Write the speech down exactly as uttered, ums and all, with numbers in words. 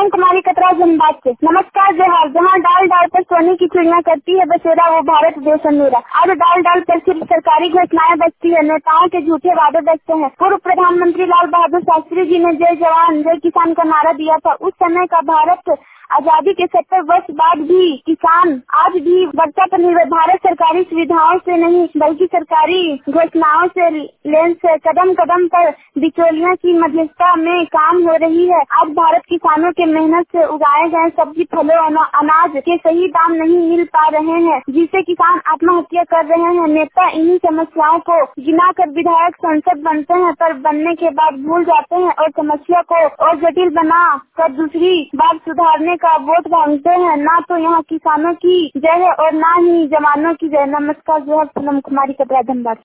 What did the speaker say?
पूनम कुमारी कतरा धनबाद से। नमस्कार जोहार। जहाँ डाल डाल पर सोने की चिड़िया करती है बसेरा वो भारत देश है मेरा। आज डाल डाल पर सिर्फ सरकारी घोषणाएं बजती है, नेताओं के झूठे वादे बजते हैं। पूर्व प्रधानमंत्री लाल बहादुर शास्त्री जी ने जय जवान जय किसान का नारा दिया था। उस समय का भारत आजादी के सत्तर वर्ष बाद भी किसान आज भी वर्षा पर निर्भर। भारत सरकारी सुविधाओं से नहीं बल्कि सरकारी घोषणाओं से लेन से कदम कदम पर बिचौलियों की मध्यस्थता में काम हो रही है। आज भारत किसानों के मेहनत से उगाए गए सब्जी फलों अनाज के सही दाम नहीं मिल पा रहे हैं, जिससे किसान आत्महत्या कर रहे हैं। नेता इन्हीं समस्याओं को गिना कर विधायक संसद बनते हैं, पर बनने के बाद भूल जाते हैं और समस्या को और जटिल बना कर दूसरी बार सुधारने का वोट मांगते हैं। ना तो यहाँ किसानों की जय है और ना ही जवानों की जय। नमस्कार जोहर, पूनम कुमारी कतरा धनबाद।